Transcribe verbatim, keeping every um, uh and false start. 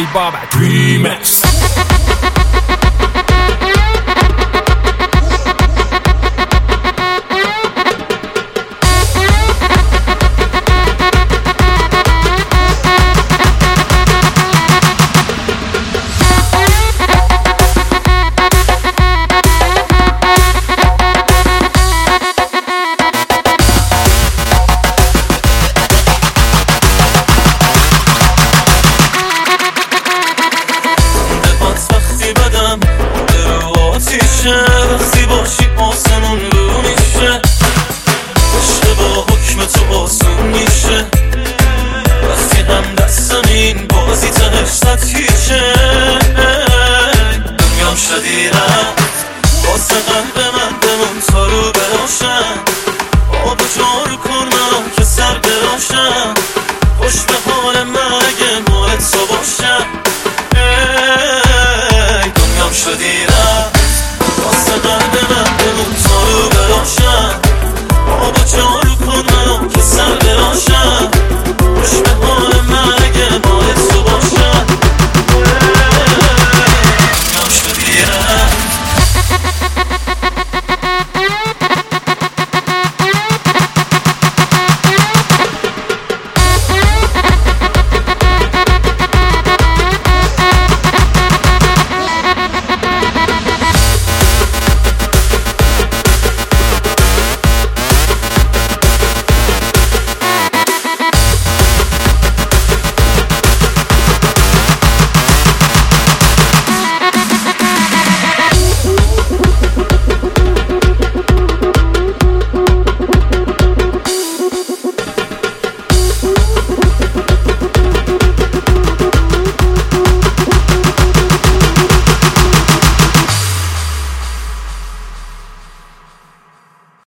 Bobak Remix. وقتی باشی آسمون رو میشه، عشق با حکم تو آسون میشه. وقتی هم دستم این بازی تهش سطحیشه، دنیام شدی رفت واسه قلب من بمون تا رو براشم. آب و جارو کن من که سر براشم، خوش